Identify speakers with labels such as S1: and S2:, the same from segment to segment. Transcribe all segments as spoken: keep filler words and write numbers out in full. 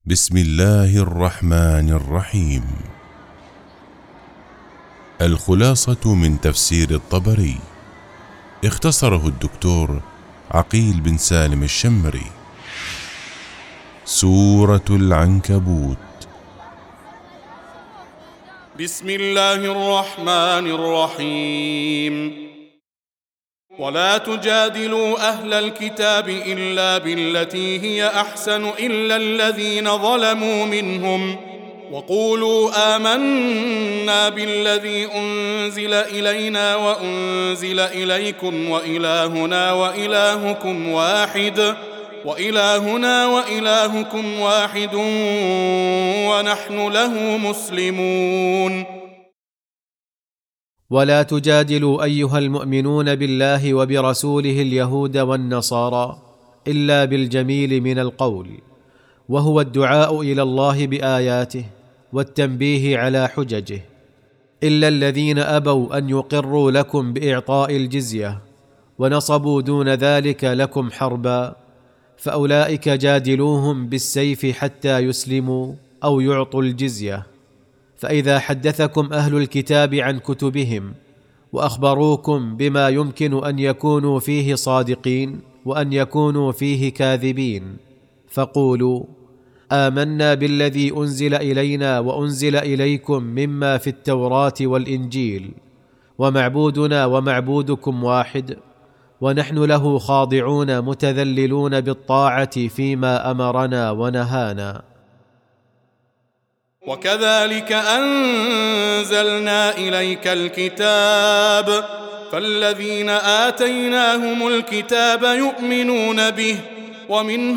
S1: بسم الله الرحمن الرحيم. الخلاصة من تفسير الطبري، اختصره الدكتور عقيل بن سالم الشمري. سورة العنكبوت.
S2: بسم الله الرحمن الرحيم. ولا تجادلوا أهل الكتاب إلا بالتي هي أحسن إلا الذين ظلموا منهم، وقولوا آمنا بالذي أنزل إلينا وأنزل إليكم وإلهنا وإلهكم واحد وإلهنا وإلهكم واحد ونحن له مسلمون.
S3: ولا تجادلوا أيها المؤمنون بالله وبرسوله اليهود والنصارى إلا بالجميل من القول، وهو الدعاء إلى الله بآياته والتنبيه على حججه، إلا الذين أبوا أن يقروا لكم بإعطاء الجزية ونصبوا دون ذلك لكم حربا، فأولئك جادلوهم بالسيف حتى يسلموا أو يعطوا الجزية. فإذا حدثكم أهل الكتاب عن كتبهم وأخبروكم بما يمكن أن يكونوا فيه صادقين وأن يكونوا فيه كاذبين، فقولوا آمنا بالذي أنزل إلينا وأنزل إليكم مما في التوراة والإنجيل، ومعبودنا ومعبودكم واحد، ونحن له خاضعون متذللون بالطاعة فيما أمرنا ونهانا.
S2: وكذلك أنزلنا إليك الكتاب، فالذين آتيناهم الكتاب يؤمنون به، ومن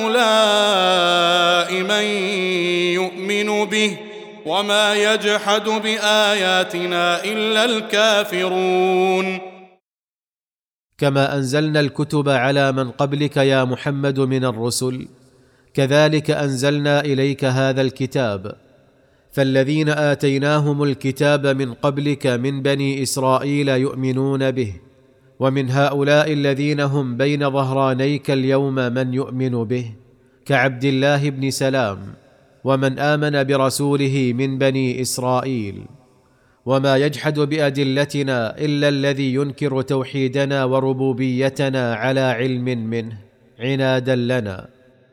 S2: هؤلاء من يؤمن به، وما يجحد بآياتنا إلا الكافرون.
S3: كما أنزلنا الكتب على من قبلك يا محمد من الرسل، كذلك أنزلنا إليك هذا الكتاب، فالذين آتيناهم الكتاب من قبلك من بني إسرائيل يؤمنون به، ومن هؤلاء الذين هم بين ظهرانيك اليوم من يؤمن به، كعبد الله بن سلام، ومن آمن برسوله من بني إسرائيل. وما يجحد بأدلتنا إلا الذي ينكر توحيدنا وربوبيتنا على علم منه عنادا لنا.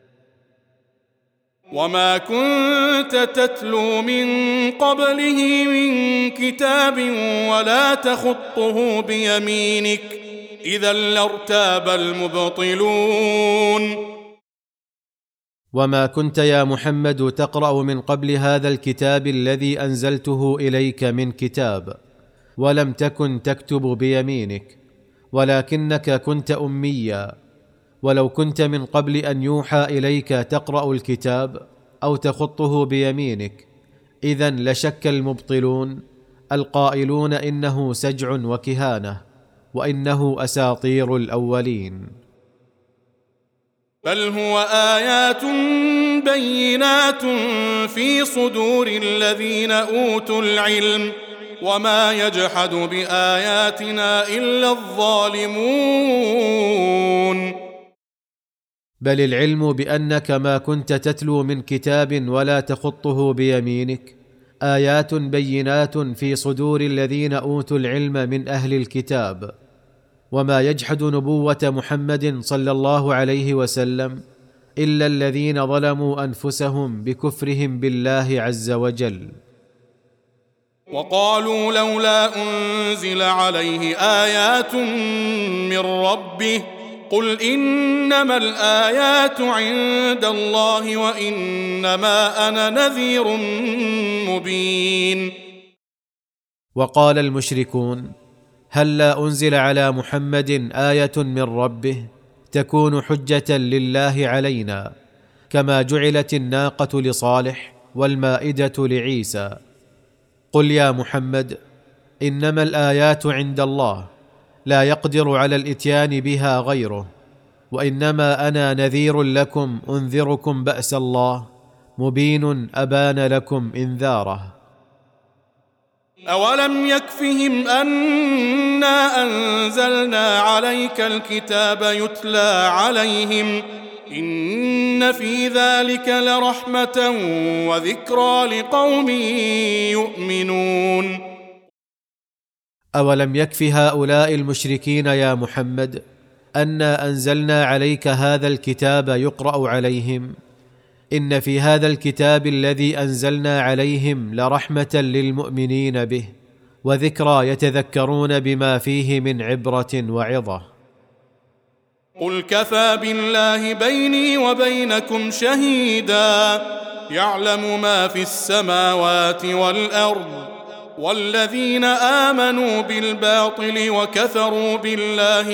S2: وما كنت تتلو من قبله من كتاب ولا تخطه بيمينك، إذا لارتاب المبطلون.
S3: وما كنت يا محمد تقرأ من قبل هذا الكتاب الذي أنزلته إليك من كتاب، ولم تكن تكتب بيمينك، ولكنك كنت أميا. ولو كنت من قبل أن يوحى إليك تقرأ الكتاب أو تخطه بيمينك، إذن لشك المبطلون القائلون إنه سجع وكهانة، وإنه أساطير الأولين.
S2: بل هو آيات بينات في صدور الذين أوتوا العلم، وما يجحد بآياتنا إلا الظالمون.
S3: بل العلم بأنك ما كنت تتلو من كتاب ولا تخطه بيمينك آيات بينات في صدور الذين أوتوا العلم من أهل الكتاب، وما يجحد نبوة محمد صلى الله عليه وسلم إلا الذين ظلموا أنفسهم بكفرهم بالله عز وجل.
S2: وقالوا لولا أنزل عليه آيات من ربه، قل إنما الآيات عند الله وإنما أنا نذير مبين.
S3: وقال المشركون هلا أنزل على محمد آية من ربه تكون حجة لله علينا، كما جعلت الناقة لصالح والمائدة لعيسى. قل يا محمد إنما الآيات عند الله، لا يقدر على الإتيان بها غيره، وإنما أنا نذير لكم أنذركم بأس الله مبين أبان لكم إنذاره.
S2: أولم يكفهم أنا أنزلنا عليك الكتاب يتلى عليهم إن إن في ذلك لرحمة وذكرى لقوم يؤمنون.
S3: أولم يكف هؤلاء المشركين يا محمد أنا أنزلنا عليك هذا الكتاب يقرأ عليهم؟ إن في هذا الكتاب الذي أنزلنا عليهم لرحمة للمؤمنين به وذكرى يتذكرون بما فيه من عبرة وعظة.
S2: قل كفى بالله بيني وبينكم شهيدا يعلم ما في السماوات والأرض والذين آمنوا بالباطل وكفروا بالله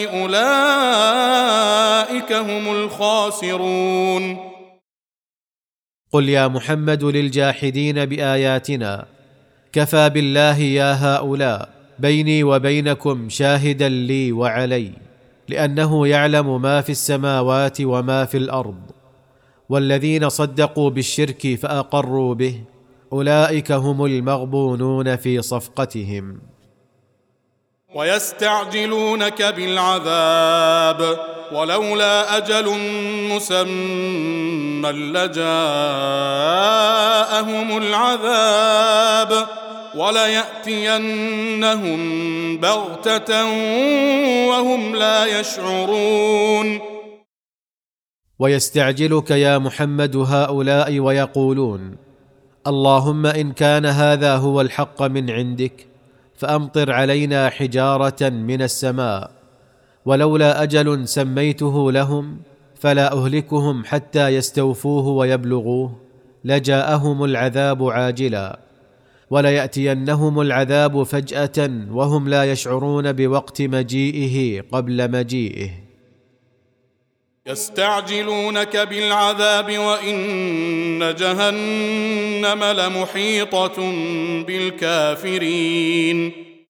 S2: أولئك هم الخاسرون.
S3: قل يا محمد للجاحدين بآياتنا كفى بالله يا هؤلاء بيني وبينكم شاهدا لي وعلي، لأنه يعلم ما في السماوات وما في الأرض، والذين صدقوا بالشرك فأقروا به أولئك هم المغبونون في صفقتهم.
S2: ويستعجلونك بالعذاب ولولا أجل مسمى لجاءهم العذاب وليأتينهم بغتة وهم لا يشعرون.
S3: ويستعجلك يا محمد هؤلاء ويقولون اللهم إن كان هذا هو الحق من عندك فأمطر علينا حجارة من السماء، ولولا أجل سميته لهم فلا أهلكهم حتى يستوفوه ويبلغوه لجاءهم العذاب عاجلا وليأتينهم العذاب فجأة وهم لا يشعرون بوقت مجيئه قبل مجيئه.
S2: يستعجلونك بالعذاب وإن جهنم لمحيطة بالكافرين.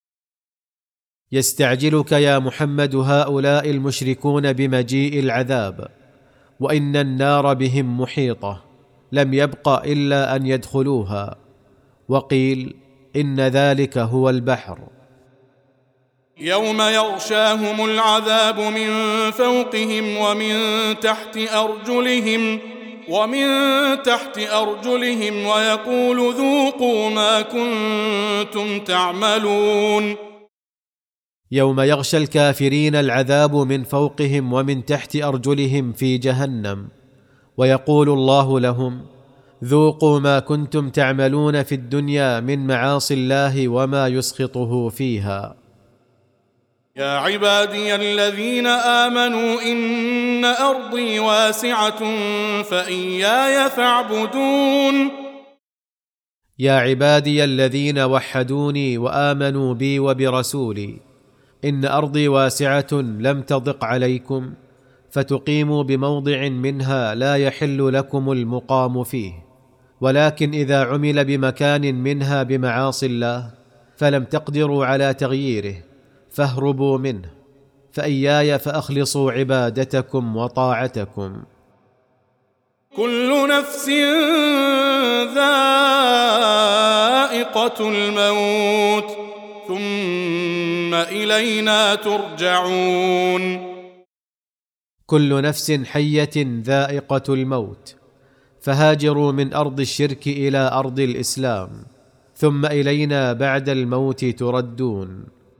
S3: يستعجلك يا محمد هؤلاء المشركون بمجيء العذاب، وإن النار بهم محيطة لم يبق إلا أن يدخلوها، وقيل إن ذلك هو البحر.
S2: يوم يغشاهم العذاب من فوقهم ومن تحت أرجلهم ومن تحت أرجلهم ويقول ذوقوا ما كنتم تعملون.
S3: يوم يغشى الكافرين العذاب من فوقهم ومن تحت أرجلهم في جهنم، ويقول الله لهم ذوقوا ما كنتم تعملون في الدنيا من معاصي الله وما يسخطه فيها.
S2: يا عبادي الذين آمنوا إن أرضي واسعة فإياي فاعبدون.
S3: يا عبادي الذين وحدوني وآمنوا بي وبرسولي إن أرضي واسعة لم تضق عليكم فتقيموا بموضع منها لا يحل لكم المقام فيه، ولكن إذا عمل بمكان منها بمعاصي الله فلم تقدروا على تغييره فاهربوا منه، فإياي فأخلصوا عبادتكم وطاعتكم.
S2: كل نفس ذائقة الموت ثم إلينا ترجعون.
S3: كل نفس حية ذائقة الموت، فهاجروا من أرض الشرك إلى أرض الإسلام، ثم إلينا بعد الموت تردون.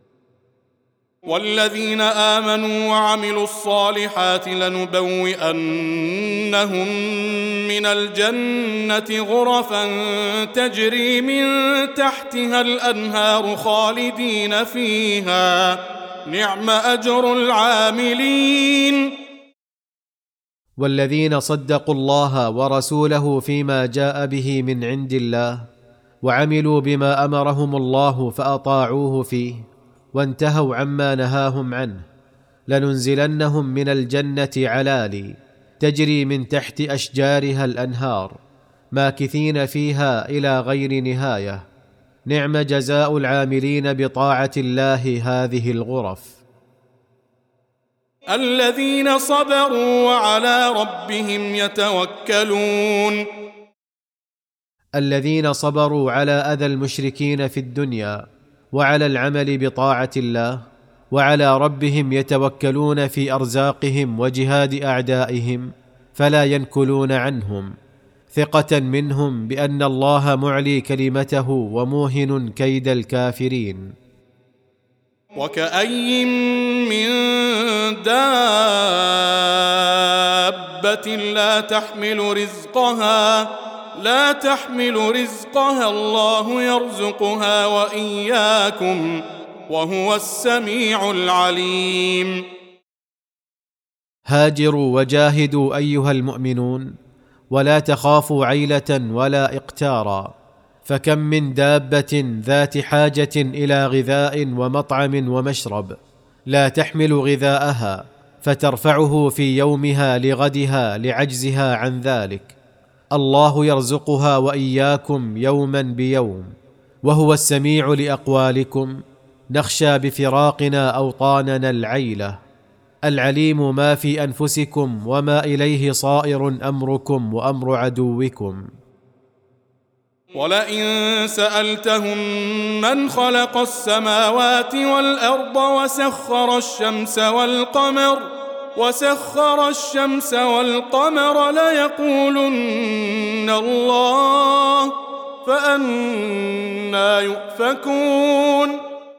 S2: والذين آمنوا وعملوا الصالحات لنبوئنهم من الجنة غرفا تجري من تحتها الأنهار خالدين فيها نعم أجر العاملين.
S3: والذين صدقوا الله ورسوله فيما جاء به من عند الله وعملوا بما أمرهم الله فأطاعوه فيه وانتهوا عما نهاهم عنه لننزلنهم من الجنة علالي تجري من تحت أشجارها الأنهار ماكثين فيها إلى غير نهاية. نعم جزاء العاملين بطاعة الله هذه الغرف.
S2: الذين صبروا وعلى ربهم يتوكلون.
S3: الذين صبروا على أذى المشركين في الدنيا وعلى العمل بطاعة الله وعلى ربهم يتوكلون في أرزاقهم وجهاد أعدائهم، فلا ينكلون عنهم، ثقة منهم بأن الله معلي كلمته وموهن كيد الكافرين.
S2: وكأي من دابة لا تحمل رزقها لا تحمل رزقها الله يرزقها وإياكم وهو السميع العليم.
S3: هاجروا وجاهدوا أيها المؤمنون، ولا تخافوا عيلة ولا إقتارا، فكم من دابة ذات حاجة إلى غذاء ومطعم ومشرب لا تحمل غذاءها فترفعه في يومها لغدها لعجزها عن ذلك. الله يرزقها وإياكم يوما بيوم، وهو السميع لأقوالكم. نخشى بفراقنا أوطاننا العيلة، العليم ما في أنفسكم وما إليه صائر أمركم وأمر عدوكم.
S2: ولئن سألتهم من خلق السماوات والأرض وسخر الشمس والقمر وسخر الشمس والقمر ليقولن الله، فأنى يؤفكون.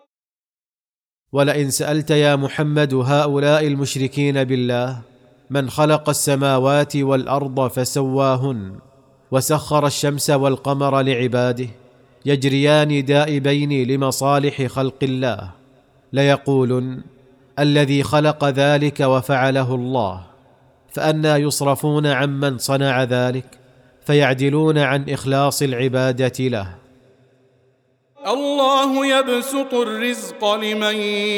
S3: ولئن سألت يا محمد هؤلاء المشركين بالله من خلق السماوات والأرض فسواهن وسخر الشمس والقمر لعباده يجريان دائبين لمصالح خلق الله، ليقولن الذي خلق ذلك وفعله الله، فأنى يصرفون عمن صنع ذلك فيعدلون عن إخلاص العبادة له.
S2: الله يبسط الرزق لمن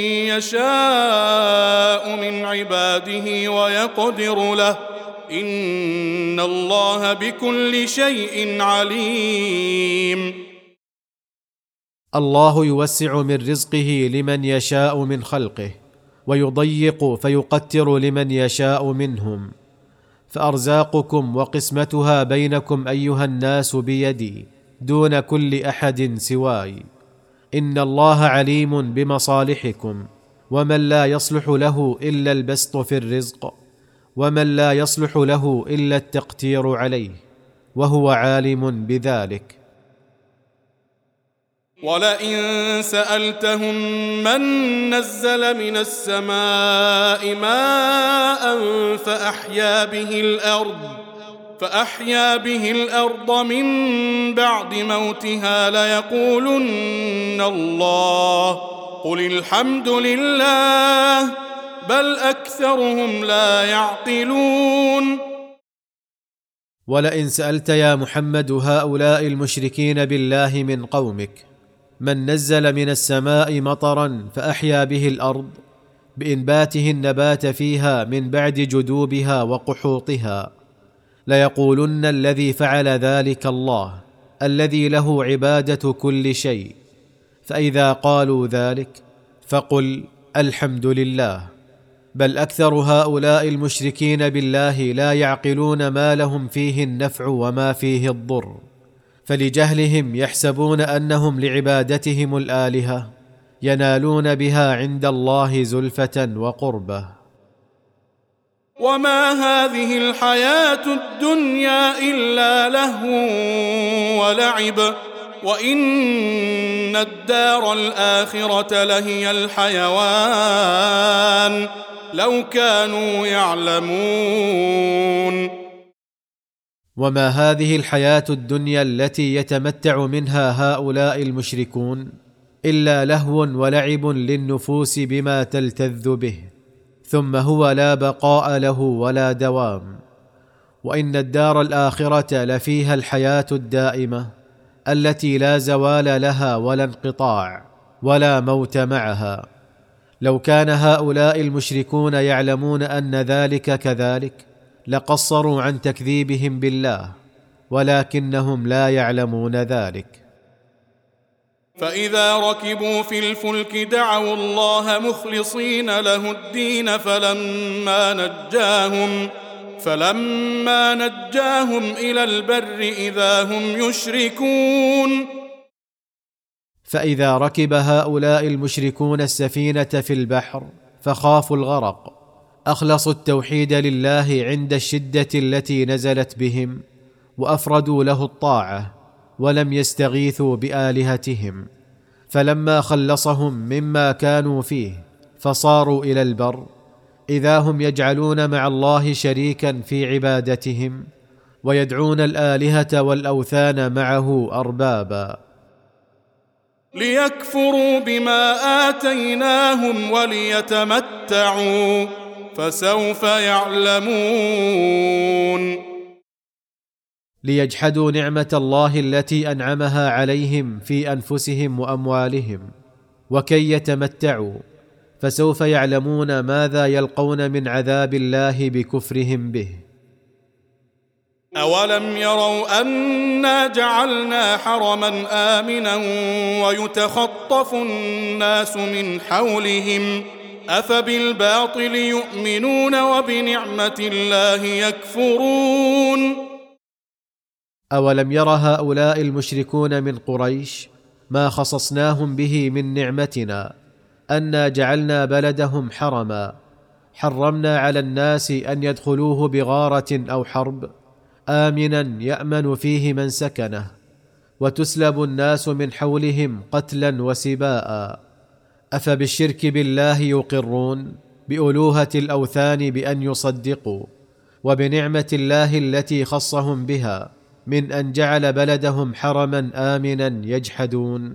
S2: يشاء من عباده ويقدر له، إن الله بكل شيء عليم.
S3: الله يوسع من رزقه لمن يشاء من خلقه، ويضيق فيقتر لمن يشاء منهم، فأرزاقكم وقسمتها بينكم أيها الناس بيدي دون كل أحد سواي. إن الله عليم بمصالحكم، ومن لا يصلح له إلا البسط في الرزق، ومن لا يصلح له إلا التقتير عليه، وهو عالم بذلك.
S2: ولئن سألتهم من نزل من السماء ماء فأحيا به الأرض فأحيا به الأرض من بعد موتها ليقولن الله، قل الحمد لله بل أكثرهم لا يعقلون.
S3: ولئن سألت يا محمد هؤلاء المشركين بالله من قومك من نزل من السماء مطرا فأحيا به الأرض بإنباته النبات فيها من بعد جدوبها وقحوطها، ليقولن الذي فعل ذلك الله الذي له عبادة كل شيء. فإذا قالوا ذلك فقل الحمد لله، بل أكثر هؤلاء المشركين بالله لا يعقلون ما لهم فيه النفع وما فيه الضر، فلجهلهم يحسبون أنهم لعبادتهم الآلهة ينالون بها عند الله زلفة وقربة.
S2: وما هذه الحياة الدنيا إلا لهو ولعب، وإن الدار الآخرة لهي الحيوان لو كانوا يعلمون.
S3: وما هذه الحياة الدنيا التي يتمتع منها هؤلاء المشركون إلا لهو ولعب للنفوس بما تلتذ به، ثم هو لا بقاء له ولا دوام. وإن الدار الآخرة لفيها الحياة الدائمة التي لا زوال لها ولا انقطاع ولا موت معها. لو كان هؤلاء المشركون يعلمون أن ذلك كذلك لقصروا عن تكذيبهم بالله، ولكنهم لا يعلمون ذلك.
S2: فإذا ركبوا في الفلك دعوا الله مخلصين له الدين فلما نجاهم فلما نجاهم إلى البر إذا هم يشركون.
S3: فإذا ركب هؤلاء المشركون السفينة في البحر فخافوا الغرق، أخلصوا التوحيد لله عند الشدة التي نزلت بهم، وأفردوا له الطاعة، ولم يستغيثوا بآلهتهم، فلما خلصهم مما كانوا فيه فصاروا إلى البر، إذا هم يجعلون مع الله شريكا في عبادتهم، ويدعون الآلهة والأوثان معه أربابا،
S2: ليكفروا بما آتيناهم وليتمتعوا فسوف يعلمون.
S3: ليجحدوا نعمة الله التي أنعمها عليهم في أنفسهم وأموالهم، وكي يتمتعوا، فسوف يعلمون ماذا يلقون من عذاب الله بكفرهم به.
S2: أولم يروا أنا جعلنا حرما آمنا ويتخطف الناس من حولهم أفبالباطل يؤمنون وبنعمة الله يكفرون.
S3: أولم ير هؤلاء المشركون من قريش ما خصصناهم به من نعمتنا، أنا جعلنا بلدهم حرما، حرمنا على الناس أن يدخلوه بغارة أو حرب، آمنا يأمن فيه من سكنه، وتسلب الناس من حولهم قتلا وسباء. أفبالشرك بالله يقرون، بألوهة الأوثان بأن يصدقوا، وبنعمة الله التي خصهم بها من أن جعل بلدهم حرما آمنا يجحدون.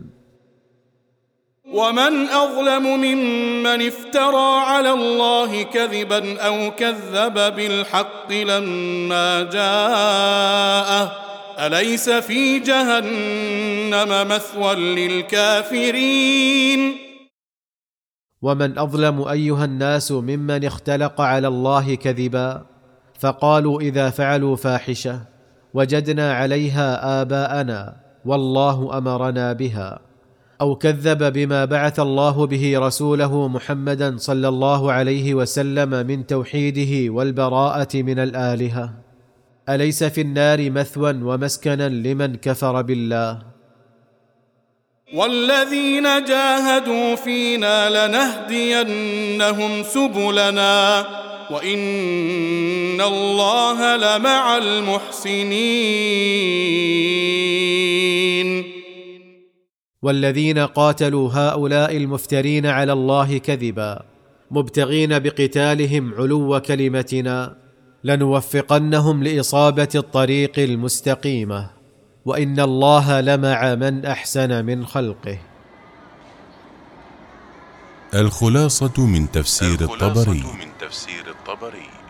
S2: ومن أظلم ممن افترى على الله كذبا أو كذب بالحق لما جاءه أليس في جهنم مثوى للكافرين.
S3: ومن أظلم أيها الناس ممن اختلق على الله كذبا، فقالوا إذا فعلوا فاحشة وجدنا عليها آباءنا والله أمرنا بها، أو كذب بما بعث الله به رسوله محمدا صلى الله عليه وسلم من توحيده والبراءة من الآلهة، أليس في النار مثوى ومسكنا لمن كفر بالله.
S2: والذين جاهدوا فينا لنهدينهم سبلنا وإن الله لمع المحسنين.
S3: والذين قاتلوا هؤلاء المفترين على الله كذبا مبتغين بقتالهم علو كلمتنا لنوفقنهم لإصابة الطريق المستقيمة، وإن الله لمع من أحسن من خلقه.
S1: الخلاصة من تفسير
S4: الخلاصة
S1: الطبري.
S4: من تفسير الطبري